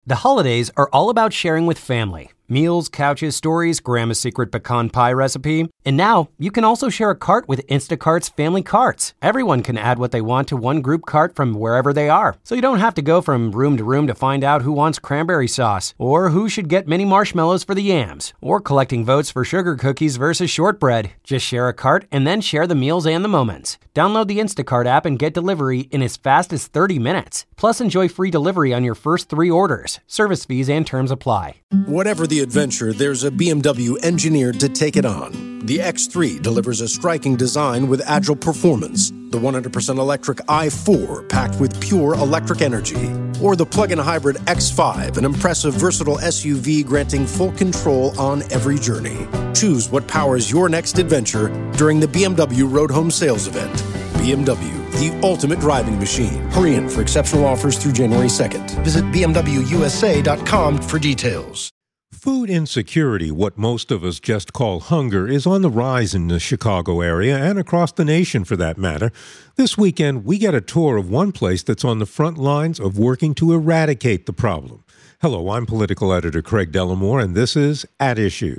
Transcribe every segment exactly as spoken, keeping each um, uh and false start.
The holidays are all about sharing with family. Meals, couches, stories, Grandma's secret pecan pie recipe. And now, you can also share a cart with Instacart's Family Carts. Everyone can add what they want to one group cart from wherever they are. So you don't have to go from room to room to find out who wants cranberry sauce, or who should get mini marshmallows for the yams, or collecting votes for sugar cookies versus shortbread. Just share a cart and then share the meals and the moments. Download the Instacart app and get delivery in as fast as thirty minutes. Plus, enjoy free delivery on your first three orders. Service fees and terms apply. Whatever the adventure, there's a B M W engineered to take it on. The X three delivers a striking design with agile performance. The one hundred percent electric i four, packed with pure electric energy. Or the plug-in hybrid X five, an impressive, versatile S U V granting full control on every journey. Choose what powers your next adventure during the B M W Road Home Sales Event. B M W, the ultimate driving machine. Hurry in for exceptional offers through January second. Visit b m w u s a dot com for details. Food insecurity, what most of us just call hunger, is on the rise in the Chicago area and across the nation for that matter. This weekend, we get a tour of one place that's on the front lines of working to eradicate the problem. Hello, I'm political editor Craig Dellamore, and this is At Issue.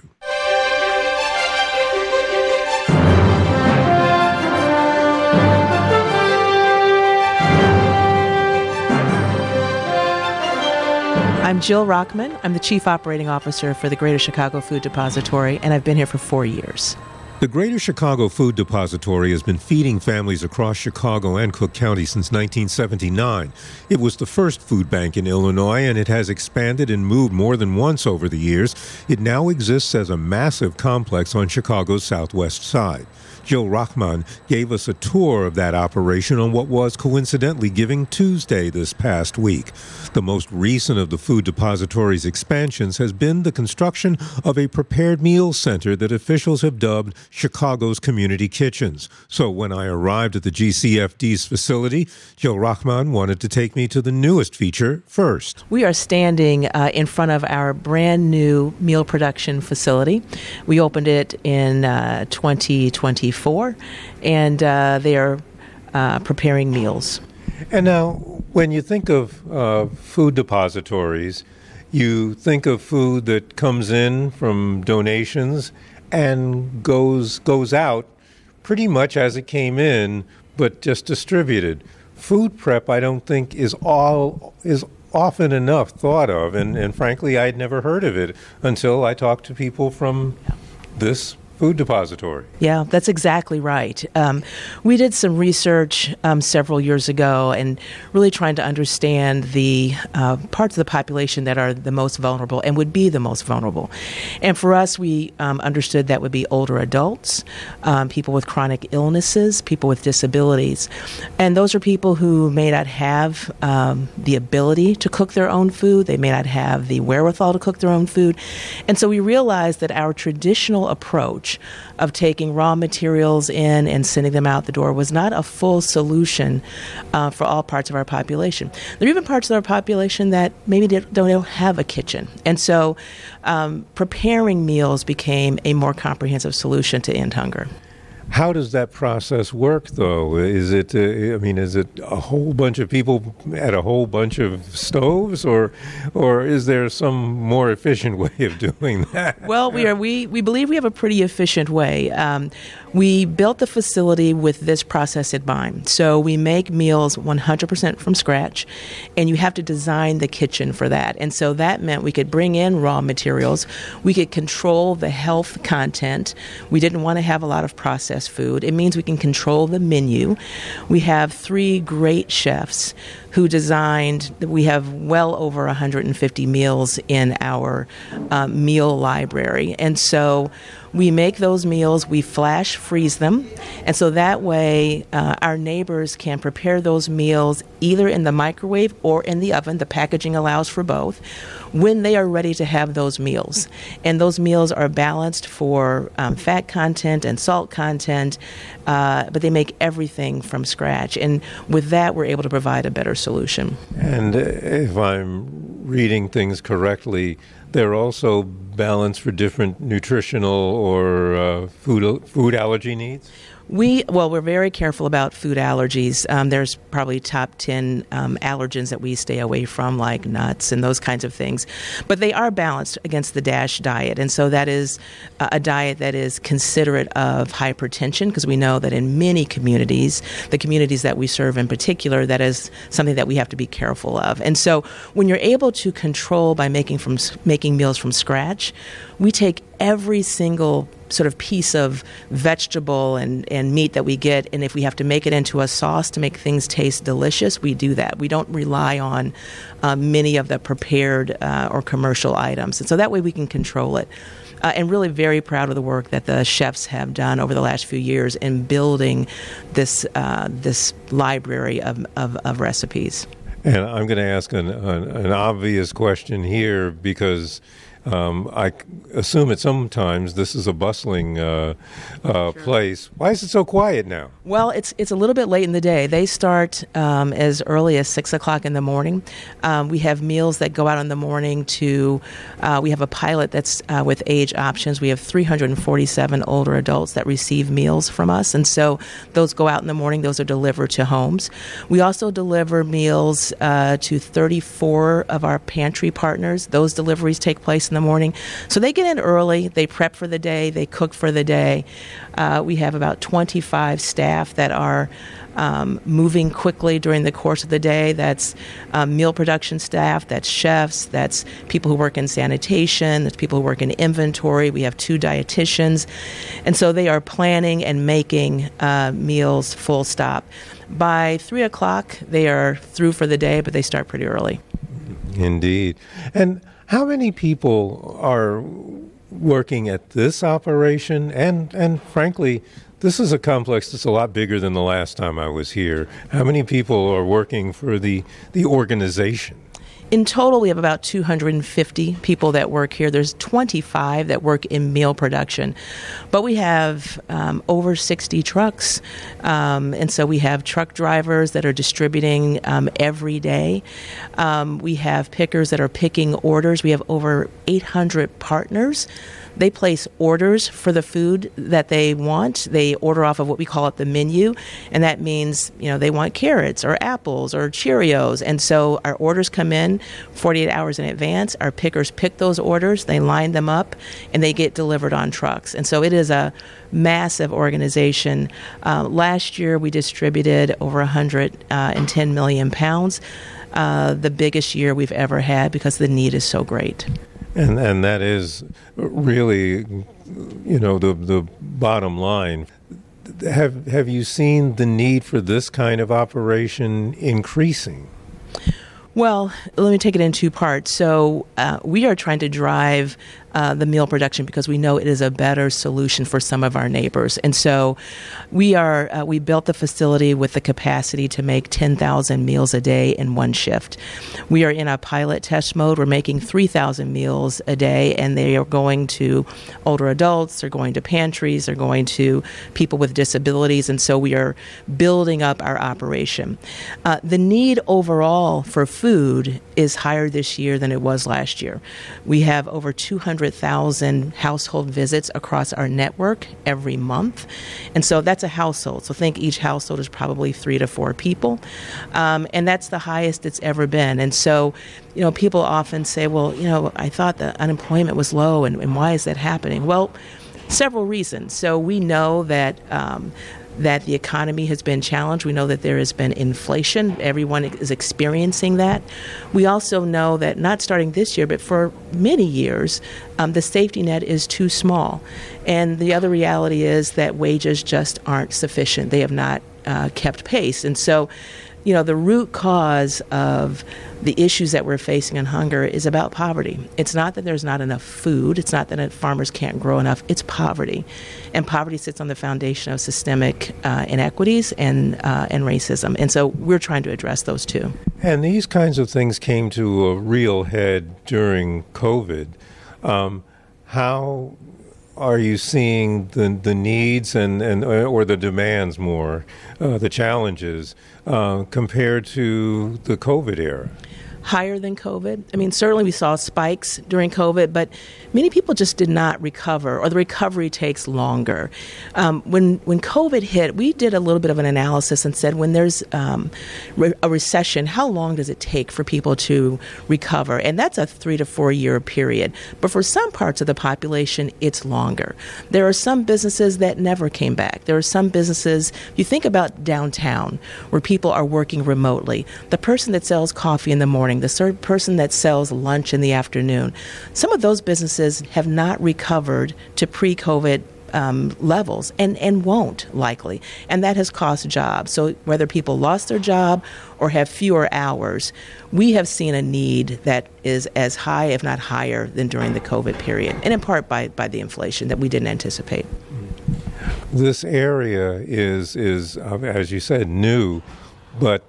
I'm Jill Rockman. I'm the Chief Operating Officer for the Greater Chicago Food Depository, and I've been here for four years. The Greater Chicago Food Depository has been feeding families across Chicago and Cook County since nineteen seventy-nine. It was the first food bank in Illinois, and it has expanded and moved more than once over the years. It now exists as a massive complex on Chicago's southwest side. Jill Rockman gave us a tour of that operation on what was coincidentally Giving Tuesday this past week. The most recent of the Food Depository's expansions has been the construction of a prepared meals center that officials have dubbed Chicago's Community Kitchens. So when I arrived at the G C F D's facility, Jill Rockman wanted to take me to the newest feature first. We are standing uh, in front of our brand new meal production facility. We opened it in uh, twenty twenty-four, and uh, they are uh, preparing meals. And now, when you think of uh, food depositories, you think of food that comes in from donations and goes goes out pretty much as it came in, but just distributed. Food prep, I don't think, is all is often enough thought of, and, and frankly, I'd never heard of it until I talked to people from this food depository. Yeah, that's exactly right. Um, we did some research um, several years ago and really trying to understand the uh, parts of the population that are the most vulnerable and would be the most vulnerable. And for us, we um, understood that would be older adults, um, people with chronic illnesses, people with disabilities. And those are people who may not have um, the ability to cook their own food. They may not have the wherewithal to cook their own food. And so we realized that our traditional approach of taking raw materials in and sending them out the door was not a full solution uh, for all parts of our population. There are even parts of our population that maybe don't, don't have a kitchen. And so um, preparing meals became a more comprehensive solution to end hunger. How does that process work, though? Is it, uh, I mean, is it a whole bunch of people at a whole bunch of stoves, or, or is there some more efficient way of doing that? Well, we are we we believe we have a pretty efficient way. Um, we built the facility with this process in mind. So we make meals one hundred percent from scratch, and you have to design the kitchen for that. And so that meant we could bring in raw materials, we could control the health content. We didn't want to have a lot of processed food. It means we can control the menu. We have three great chefs who designed, we have well over one hundred fifty meals in our uh, meal library. And so we make those meals, we flash freeze them, and so that way uh, our neighbors can prepare those meals either in the microwave or in the oven. The packaging allows for both, when they are ready to have those meals. And those meals are balanced for um, fat content and salt content, uh, but they make everything from scratch. And with that, we're able to provide a better solution. And if I'm reading things correctly, they're also balanced for different nutritional or uh, food food allergy needs? We, well, we're very careful about food allergies. Um, there's probably top ten um, allergens that we stay away from, like nuts and those kinds of things. But they are balanced against the DASH diet. And so that is uh, a diet that is considerate of hypertension, because we know that in many communities, the communities that we serve in particular, that is something that we have to be careful of. And so when you're able to control by making from making meals from scratch, we take every single sort of piece of vegetable and, and meat that we get, and if we have to make it into a sauce to make things taste delicious, we do that. We don't rely on uh, many of the prepared uh, or commercial items. And so that way we can control it. Uh, and really very proud of the work that the chefs have done over the last few years in building this uh, this library of, of, of recipes. And I'm going to ask an, an, an obvious question here, because Um, I assume that sometimes this is a bustling uh, uh, sure. place. Why is it so quiet now? Well, it's it's a little bit late in the day. They start um, as early as six o'clock in the morning. Um, we have meals that go out in the morning to, uh, we have a pilot that's uh, with age options. We have three hundred forty-seven older adults that receive meals from us. And so those go out in the morning. Those are delivered to homes. We also deliver meals uh, to thirty-four of our pantry partners. Those deliveries take place in the morning. So they get in early, they prep for the day, they cook for the day. Uh, we have about twenty-five staff that are um, moving quickly during the course of the day. That's um, meal production staff, that's chefs, that's people who work in sanitation, that's people who work in inventory. We have two dietitians. And so they are planning and making uh, meals full stop. By three o'clock, they are through for the day, but they start pretty early. Indeed. And how many people are working at this operation? And, and frankly, this is a complex that's a lot bigger than the last time I was here. How many people are working for the, the organization? In total, we have about two hundred fifty people that work here. There's twenty-five that work in meal production. But we have um, over sixty trucks. Um, and so we have truck drivers that are distributing um, every day. Um, we have pickers that are picking orders. We have over eight hundred partners. They place orders for the food that they want. They order off of what we call it the menu, and that means, you know, they want carrots or apples or Cheerios. And so our orders come in forty-eight hours in advance. Our pickers pick those orders, they line them up, and they get delivered on trucks. And so it is a massive organization. Uh, last year we distributed over one hundred ten million pounds, uh, the biggest year we've ever had because the need is so great. And and that is really, you know, the the bottom line. Have have you seen the need for this kind of operation increasing? Well, let me take it in two parts. So uh, we are trying to drive uh, the meal production because we know it is a better solution for some of our neighbors. And so we are uh, we built the facility with the capacity to make ten thousand meals a day in one shift. We are in a pilot test mode. We're making three thousand meals a day, and they are going to older adults, they're going to pantries, they're going to people with disabilities, and so we are building up our operation. Uh, the need overall for food is higher this year than it was last year. We have over two hundred thousand household visits across our network every month. And so that's a household. So think each household is probably three to four people. Um, and that's the highest it's ever been. And so, you know, people often say, well, you know, I thought the unemployment was low, and, and why is that happening? Well, several reasons. So we know that um, that the economy has been challenged. We know that there has been inflation. Everyone is experiencing that. We also know that not starting this year, but for many years, um, the safety net is too small. And the other reality is that wages just aren't sufficient. They have not uh, kept pace. And so, you know, the root cause of the issues that we're facing in hunger is about poverty. It's not that there's not enough food. It's not that farmers can't grow enough. It's poverty. And poverty sits on the foundation of systemic uh, inequities and uh, and racism. And so we're trying to address those too. And these kinds of things came to a real head during COVID. Um, how are you seeing the the needs and, and or the demands more, uh, the challenges, uh, compared to the COVID era? higher than COVID. I mean, certainly we saw spikes during COVID, but many people just did not recover, or the recovery takes longer. Um, when when COVID hit, we did a little bit of an analysis and said, when there's um, re- a recession, how long does it take for people to recover? And that's a three to four year period. But for some parts of the population, it's longer. There are some businesses that never came back. There are some businesses, you think about downtown, where people are working remotely. The person that sells coffee in the morning, the ser- person that sells lunch in the afternoon, some of those businesses have not recovered to pre-COVID um, levels and, and won't likely. And that has cost jobs. So whether people lost their job or have fewer hours, we have seen a need that is as high, if not higher, than during the COVID period, and in part by, by the inflation that we didn't anticipate. This area is, is uh, as you said, new, but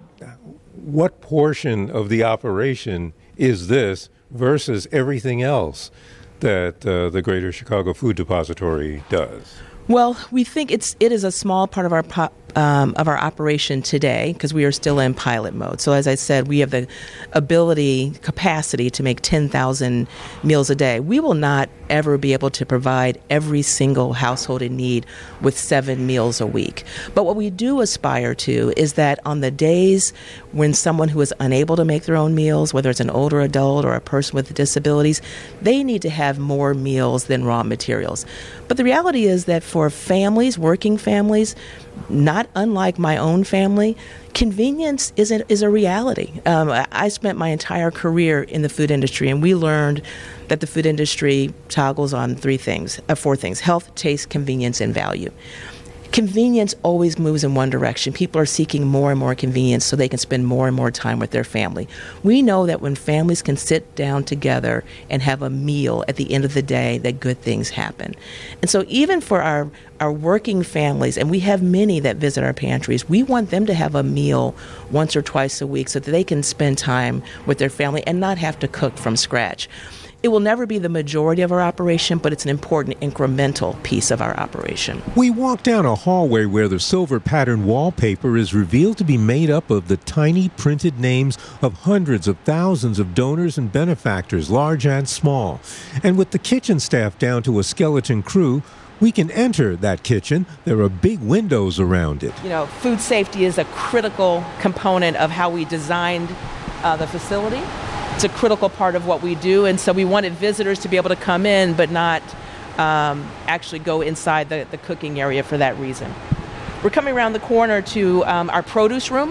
what portion of the operation is this versus everything else that uh, the Greater Chicago Food Depository does? Well, we think it's it is a small part of our po- um, of our operation today because we are still in pilot mode. So as I said, we have the ability, capacity to make ten thousand meals a day. We will not ever be able to provide every single household in need with seven meals a week. But what we do aspire to is that on the days when someone who is unable to make their own meals, whether it's an older adult or a person with disabilities, they need to have more meals than raw materials. But the reality is that for families, working families, not unlike my own family, convenience is a, is a reality. Um, I spent my entire career in the food industry, and we learned that the food industry toggles on three things, uh, four things: health, taste, convenience, and value. Convenience always moves in one direction. People are seeking more and more convenience so they can spend more and more time with their family. We know that when families can sit down together and have a meal at the end of the day, that good things happen. And so even for our, our working families, and we have many that visit our pantries, we want them to have a meal once or twice a week so that they can spend time with their family and not have to cook from scratch. It will never be the majority of our operation, but it's an important incremental piece of our operation. We walk down a hallway where the silver patterned wallpaper is revealed to be made up of the tiny printed names of hundreds of thousands of donors and benefactors, large and small. And with the kitchen staff down to a skeleton crew, we can enter that kitchen. There are big windows around it. You know, food safety is a critical component of how we designed uh, the facility. It's a critical part of what we do, and so we wanted visitors to be able to come in but not um, actually go inside the, the cooking area for that reason. We're coming around the corner to um, our produce room.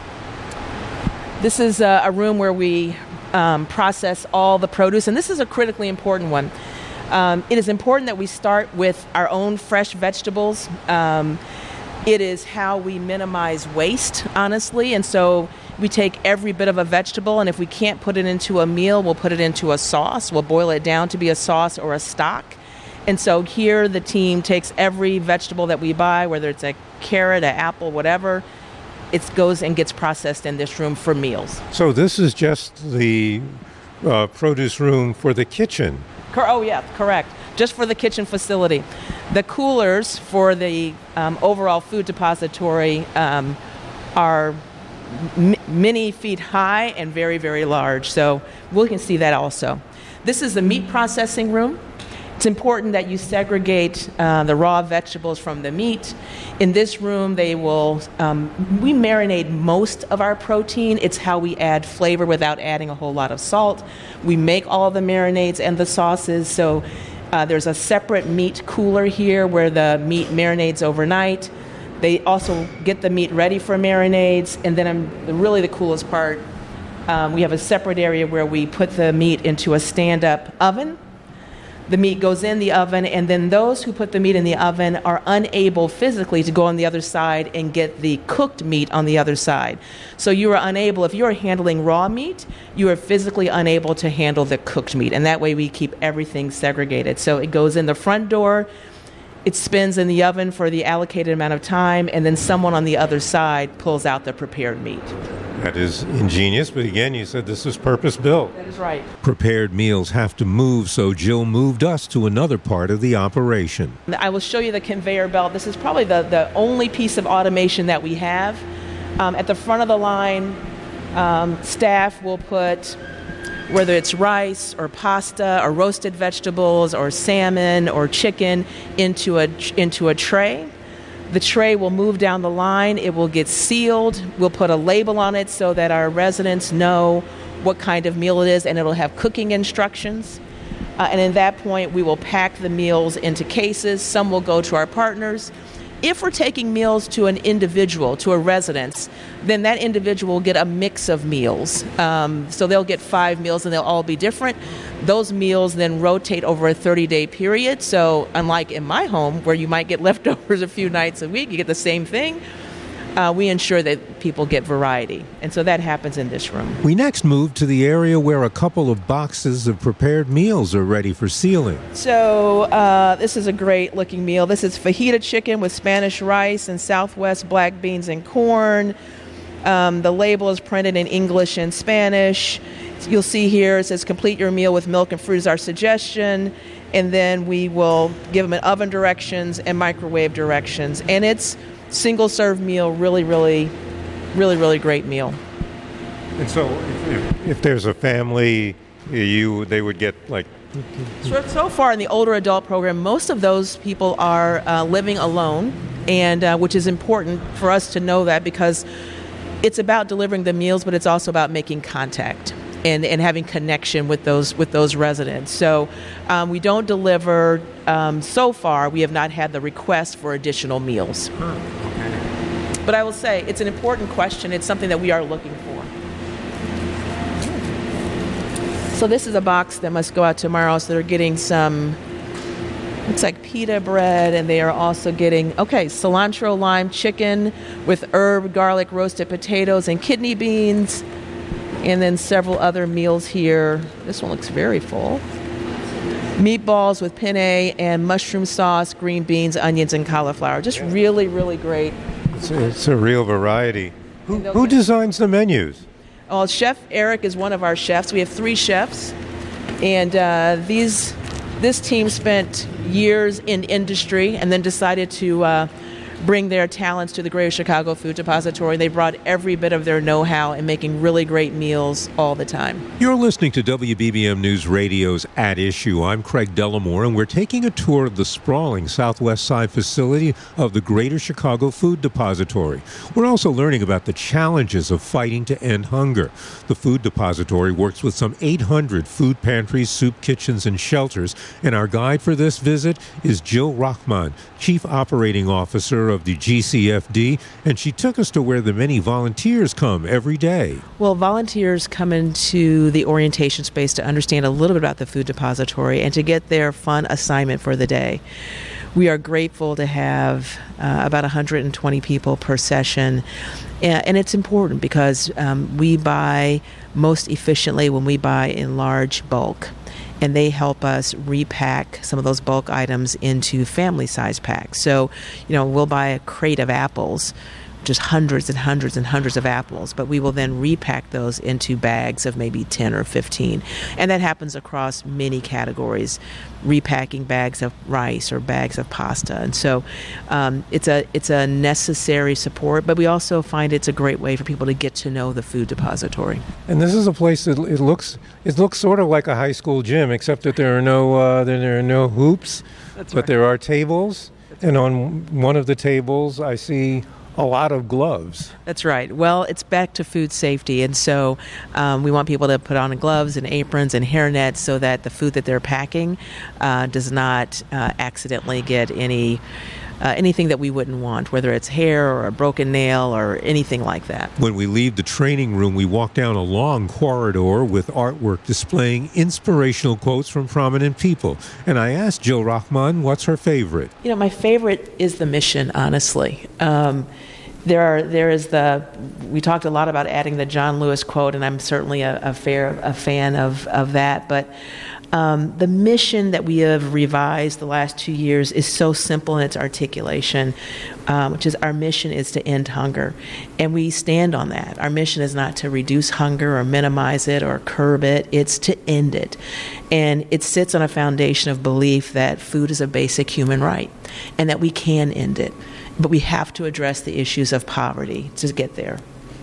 This is a, a room where we um, process all the produce, and this is a critically important one. Um, it is important that we start with our own fresh vegetables. Um, it is how we minimize waste, honestly, and so we take every bit of a vegetable, and if we can't put it into a meal, we'll put it into a sauce. We'll boil it down to be a sauce or a stock. And so here the team takes every vegetable that we buy, whether it's a carrot, an apple, whatever, it goes and gets processed in this room for meals. So this is just the uh, produce room for the kitchen. Oh, yeah, correct. Just for the kitchen facility. The coolers for the um, overall food depository um, are m- many feet high and very, very large. So we can see that also. This is the meat processing room. It's important that you segregate uh, the raw vegetables from the meat. In this room, they will, um, we marinate most of our protein. It's how we add flavor without adding a whole lot of salt. We make all the marinades and the sauces. So uh, there's a separate meat cooler here where the meat marinades overnight. They also get the meat ready for marinades. And then um, really the coolest part, um, we have a separate area where we put the meat into a stand-up oven. The meat goes in the oven, and then those who put the meat in the oven are unable physically to go on the other side and get the cooked meat on the other side. So you are unable, if you are handling raw meat, you are physically unable to handle the cooked meat, and that way we keep everything segregated. So it goes in the front door, it spins in the oven for the allocated amount of time, and then someone on the other side pulls out the prepared meat. That is ingenious, but again, you said this is purpose-built. That is right. Prepared meals have to move, so Jill moved us to another part of the operation. I will show you the conveyor belt. This is probably the, the only piece of automation that we have. Um, at the front of the line, Um, staff will put, whether it's rice or pasta or roasted vegetables or salmon or chicken, into a into a tray. The tray will move down the line. It will get sealed. We'll put a label on it so that our residents know what kind of meal it is, and it'll have cooking instructions. Uh, and at that point, we will pack the meals into cases. Some will go to our partners. If we're taking meals to an individual, to a residence, then that individual will get a mix of meals. Um, so they'll get five meals and they'll all be different. Those meals then rotate over a thirty-day period. So unlike in my home, where you might get leftovers a few nights a week, you get the same thing. Uh, we ensure that people get variety. And so that happens in this room. We next move to the area where a couple of boxes of prepared meals are ready for sealing. So uh, this is a great looking meal. This is fajita chicken with Spanish rice and Southwest black beans and corn. Um, the label is printed in English and Spanish. You'll see here it says complete your meal with milk and fruit is our suggestion. And then we will give them an oven directions and microwave directions. And it's single serve meal, really, really, really, really great meal. And so if, if there's a family, you they would get like... So, so far in the older adult program, most of those people are uh, living alone, and uh, which is important for us to know that, because it's about delivering the meals, but it's also about making contact and, and having connection with those with those residents. So um, we don't deliver, um, so far, we have not had the request for additional meals. But I will say, it's an important question. It's something that we are looking for. So this is a box that must go out tomorrow. So they're getting some, looks like pita bread, and they are also getting, okay, cilantro lime chicken with herb, garlic, roasted potatoes, and kidney beans. And then several other meals here. This one looks very full. Meatballs with penne and mushroom sauce, green beans, onions, and cauliflower. Just really, really great. It's a, it's a real variety. Who, who designs the menus? Well, Chef Eric is one of our chefs. We have three chefs. And uh, these this team spent years in industry and then decided to uh, bring their talents to the Greater Chicago Food Depository. They brought every bit of their know-how in making really great meals all the time. You're listening to W B B M News Radio's At Issue. I'm Craig Dellamore, and we're taking a tour of the sprawling Southwest Side facility of the Greater Chicago Food Depository. We're also learning about the challenges of fighting to end hunger. The Food Depository works with some eight hundred food pantries, soup kitchens, and shelters, and our guide for this visit is Jill Rachman, Chief Operating Officer of the G C F D, and she took us to where the many volunteers come every day. Well, volunteers come into the orientation space to understand a little bit about the Food Depository and to get their fun assignment for the day. We are grateful to have uh, about one hundred twenty people per session, and, and it's important because um, we buy most efficiently when we buy in large bulk. And they help us repack some of those bulk items into family-size packs. So, you know, we'll buy a crate of apples, just hundreds and hundreds and hundreds of apples, but we will then repack those into bags of maybe ten or fifteen. And that happens across many categories, repacking bags of rice or bags of pasta. And so um, it's a it's a necessary support, but we also find it's a great way for people to get to know the Food Depository. And this is a place that it looks it looks sort of like a high school gym, except that there are no uh, there are no hoops, That's but right. there are tables. That's and right. on one of the tables, I see a lot of gloves. That's right. Well, it's back to food safety, and so um, we want people to put on gloves and aprons and hairnets so that the food that they're packing uh, does not uh, accidentally get any uh, anything that we wouldn't want, whether it's hair or a broken nail or anything like that. When we leave the training room, we walk down a long corridor with artwork displaying inspirational quotes from prominent people. And I asked Jill Rachman what's her favorite. You know, my favorite is the mission, honestly. Um, There are, there is the, we talked a lot about adding the John Lewis quote, and I'm certainly a, a, fair, a fan of, of that, but um, the mission that we have revised the last two years is so simple in its articulation, um, which is our mission is to end hunger, and we stand on that. Our mission is not to reduce hunger or minimize it or curb it, it's to end it, and it sits on a foundation of belief that food is a basic human right, and that we can end it. But we have to address the issues of poverty to get there.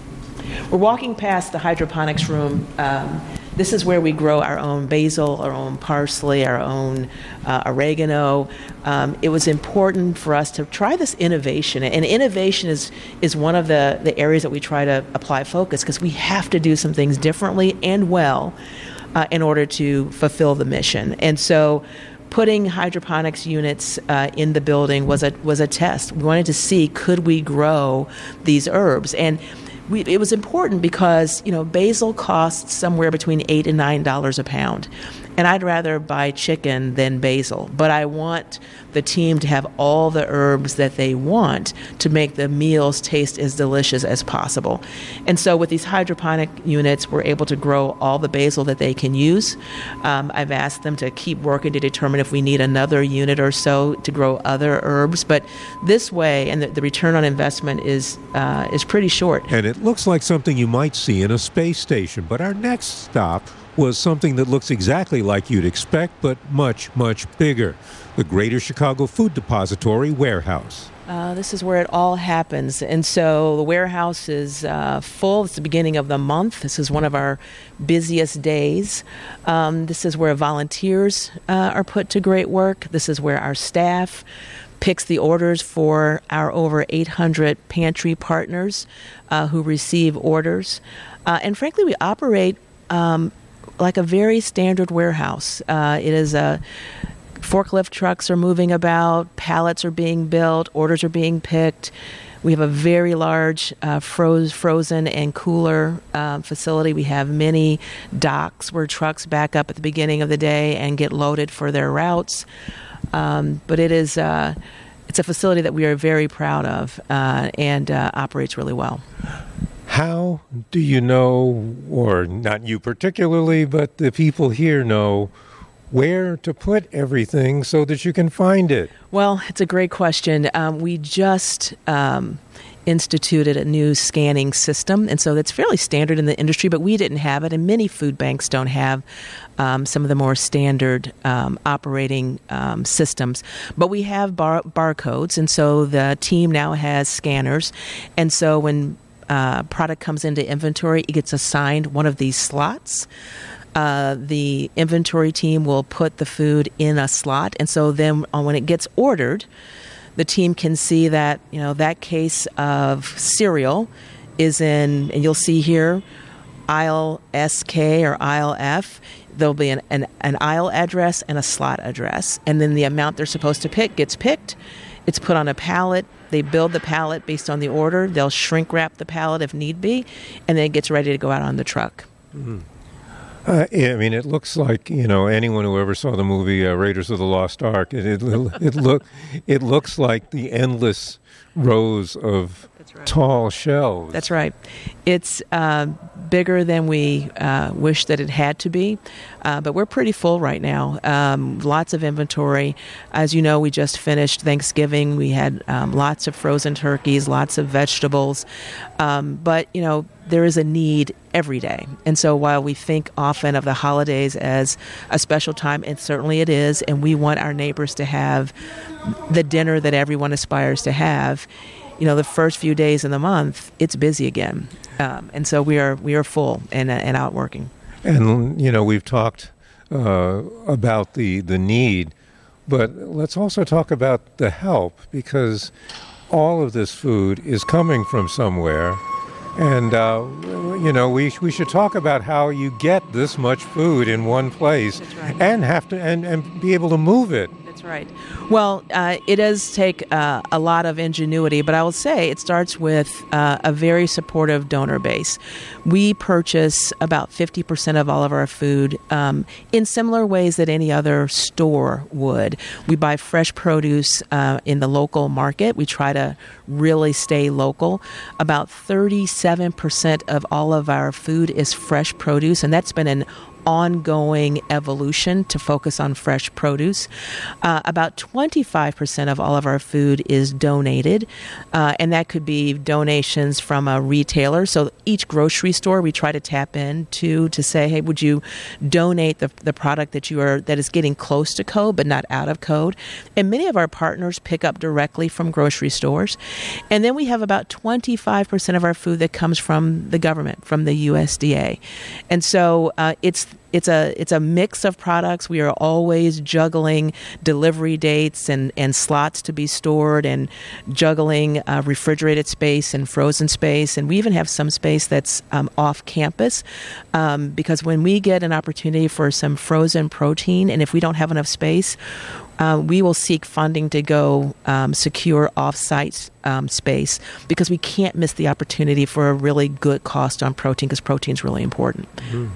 We're walking past the hydroponics room. Um, this is where we grow our own basil, our own parsley, our own uh, oregano. Um, it was important for us to try this innovation, and innovation is is one of the, the areas that we try to apply focus, because we have to do some things differently and well uh, in order to fulfill the mission. And so putting hydroponics units uh, in the building was a was a test. We wanted to see, could we grow these herbs? And we, it was important because, you know, basil costs somewhere between eight and nine dollars a pound, and I'd rather buy chicken than basil. But I want the team to have all the herbs that they want to make the meals taste as delicious as possible. And so with these hydroponic units, we're able to grow all the basil that they can use. Um, I've asked them to keep working to determine if we need another unit or so to grow other herbs. But this way, and the, the return on investment is uh, is pretty short. And it looks like something you might see in a space station. But our next stop was something that looks exactly like you'd expect, but much, much bigger. The Greater Chicago Food Depository warehouse. Uh, this is where it all happens. And so the warehouse is uh, full. It's the beginning of the month. This is one of our busiest days. Um, this is where volunteers uh, are put to great work. This is where our staff picks the orders for our over eight hundred pantry partners uh, who receive orders. Uh, and frankly, we operate um, like a very standard warehouse. Uh, it is a forklift trucks are moving about, pallets are being built, orders are being picked. We have a very large uh, froze, frozen and cooler uh, facility. We have many docks where trucks back up at the beginning of the day and get loaded for their routes. Um, but it is uh, it's a facility that we are very proud of uh, and uh, operates really well. How do you know, or not you particularly, but the people here know, where to put everything so that you can find it? Well, it's a great question. Um, we just um, instituted a new scanning system, and so that's fairly standard in the industry, but we didn't have it, and many food banks don't have um, some of the more standard um, operating um, systems. But we have bar- barcodes, and so the team now has scanners, and so when uh, product comes into inventory, it gets assigned one of these slots. Uh, the inventory team will put the food in a slot, and so then uh, when it gets ordered, the team can see that, you know, that case of cereal is in, and you'll see here, aisle S K or aisle F. There'll be an, an, an aisle address and a slot address, and then the amount they're supposed to pick gets picked. It's put on a pallet. They build the pallet based on the order. They'll shrink wrap the pallet if need be, and then it gets ready to go out on the truck. Mm-hmm. Uh, yeah, I mean, it looks like, you know, anyone who ever saw the movie uh, Raiders of the Lost Ark, it it, it look it looks like the endless rows of right. tall shelves. That's right. It's uh, bigger than we uh, wish that it had to be, uh, but we're pretty full right now. Um, lots of inventory. As you know, we just finished Thanksgiving. We had um, lots of frozen turkeys, lots of vegetables, um, but, you know, there is a need every day. And so while we think often of the holidays as a special time, and certainly it is, and we want our neighbors to have the dinner that everyone aspires to have, you know, the first few days of the month, it's busy again. Um, and so we are we are full and, and out working. And, you know, we've talked uh, about the, the need, but let's also talk about the help, because all of this food is coming from somewhere. And, uh, you know, we we should talk about how you get this much food in one place. That's right. and have to and, and be able to move it. That's right. Well, uh, it does take uh, a lot of ingenuity, but I will say it starts with uh, a very supportive donor base. We purchase about fifty percent of all of our food um, in similar ways that any other store would. We buy fresh produce uh, in the local market. We try to really stay local. About thirty-seven percent of all of our food is fresh produce, and that's been an ongoing evolution to focus on fresh produce. Uh, about twenty-five percent of all of our food is donated, uh, and that could be donations from a retailer. So each grocery store we try to tap into to say, hey, would you donate the, the product that you are that is getting close to code but not out of code? And many of our partners pick up directly from grocery stores. And then we have about twenty-five percent of our food that comes from the government, from the U S D A. And so uh, it's It's a it's a mix of products. We are always juggling delivery dates and, and slots to be stored, and juggling uh, refrigerated space and frozen space. And we even have some space that's um, off campus um, because when we get an opportunity for some frozen protein, and if we don't have enough space, Uh, we will seek funding to go um, secure off-site um, space, because we can't miss the opportunity for a really good cost on protein, because protein is really important. Mm.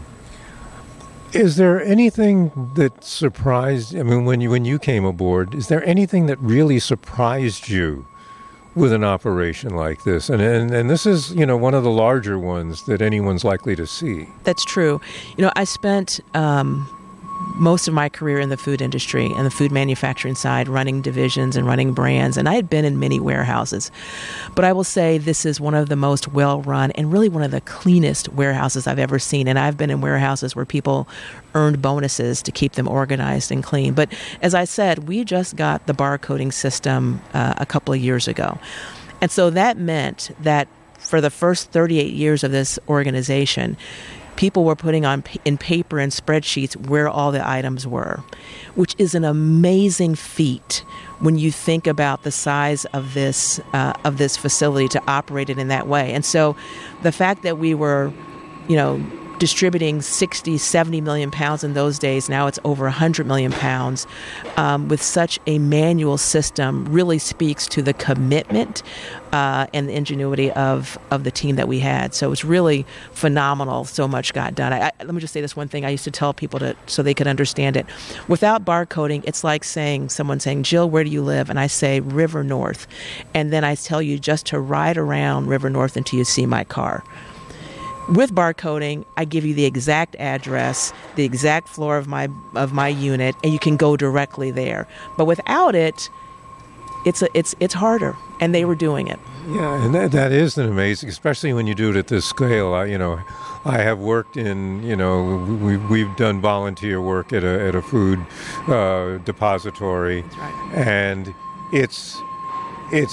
Is there anything that surprised, I mean, when you when you came aboard, is there anything that really surprised you with an operation like this? And, and and this is, you know, one of the larger ones that anyone's likely to see. That's true. You know, I spent um, most of my career in the food industry and the food manufacturing side, running divisions and running brands, and I had been in many warehouses. But I will say this is one of the most well-run and really one of the cleanest warehouses I've ever seen. And I've been in warehouses where people earned bonuses to keep them organized and clean. But as I said, we just got the barcoding system uh, a couple of years ago. And so that meant that for the first thirty-eight years of this organization, people were putting on in paper and spreadsheets where all the items were, which is an amazing feat when you think about the size of this uh, of this facility to operate it in that way. And so the fact that we were, you know, distributing sixty, seventy million pounds in those days, now it's over one hundred million pounds, um, with such a manual system really speaks to the commitment uh, and the ingenuity of, of the team that we had. So it's really phenomenal. So much got done. I, I, let me just say this one thing I used to tell people to so they could understand it. Without barcoding, it's like saying, someone saying, Jill, where do you live? And I say, River North. And then I tell you just to ride around River North until you see my car. With barcoding, I give you the exact address, the exact floor of my of my unit, and you can go directly there. But without it, it's a, it's it's harder, and they were doing it. Yeah, and that, that is an amazing, especially when you do it at this scale. I, you know, I have worked in, you know, we, we've done volunteer work at a at a food uh, depository. That's right. And it's it's.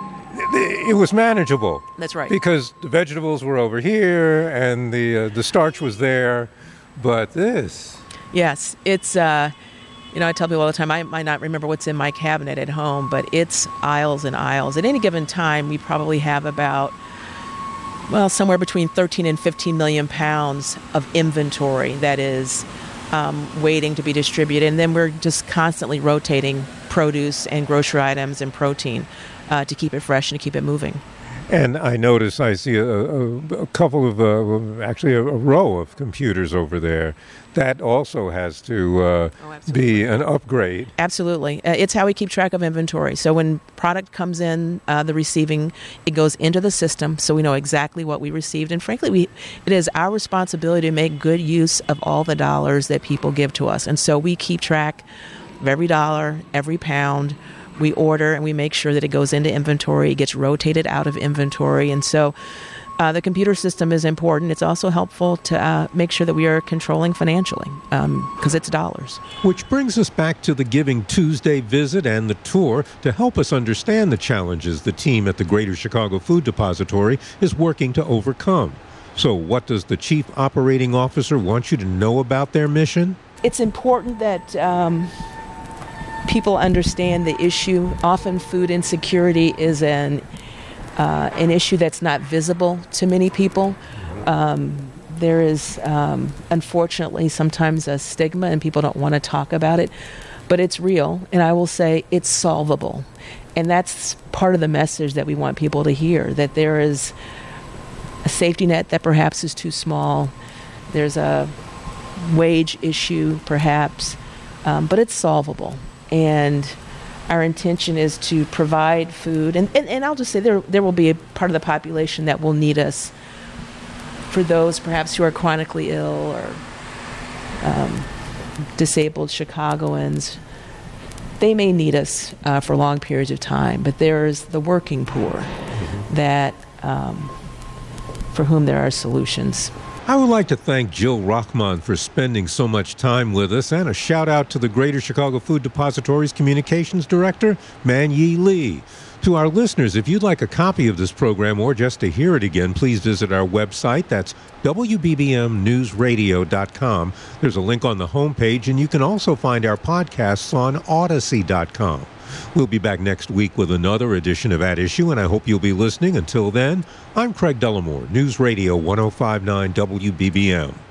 It was manageable. That's right. Because the vegetables were over here and the uh, the starch was there, but this. Yes, it's. Uh, you know, I tell people all the time, I might not remember what's in my cabinet at home, but it's aisles and aisles. At any given time, we probably have about, well, somewhere between thirteen and fifteen million pounds of inventory that is um, waiting to be distributed, and then we're just constantly rotating produce and grocery items and protein. Uh, to keep it fresh and to keep it moving. And I notice I see a, a, a couple of, uh, actually a, a row of computers over there. That also has to uh, oh, be an upgrade. Absolutely. Uh, it's how we keep track of inventory. So when product comes in, uh, the receiving, it goes into the system so we know exactly what we received. And frankly, we it is our responsibility to make good use of all the dollars that people give to us. And so we keep track of every dollar, every pound. We order and we make sure that it goes into inventory, it gets rotated out of inventory. And so uh, the computer system is important. It's also helpful to uh, make sure that we are controlling financially, because um, it's dollars. Which brings us back to the Giving Tuesday visit and the tour to help us understand the challenges the team at the Greater Chicago Food Depository is working to overcome. So what does the Chief Operating Officer want you to know about their mission? It's important that Um, people understand the issue. Often food insecurity is an uh, an issue that's not visible to many people. Um, there is, um, unfortunately, sometimes a stigma and people don't want to talk about it, but it's real, and I will say it's solvable. And that's part of the message that we want people to hear, that there is a safety net that perhaps is too small. There's a wage issue, perhaps, um, but it's solvable. And our intention is to provide food. And, and, and I'll just say there there will be a part of the population that will need us for those perhaps who are chronically ill or um, disabled Chicagoans, they may need us uh, for long periods of time, but there's the working poor mm-hmm. that um, for whom there are solutions. I would like to thank Jill Rochman for spending so much time with us, and a shout out to the Greater Chicago Food Depository's Communications Director, Man-Yi Lee. To our listeners, if you'd like a copy of this program or just to hear it again, please visit our website. That's W B B M news radio dot com. There's a link on the homepage, and you can also find our podcasts on Odyssey dot com. We'll be back next week with another edition of At Issue, and I hope you'll be listening. Until then, I'm Craig Dellamore, News Radio one oh five point nine W B B M.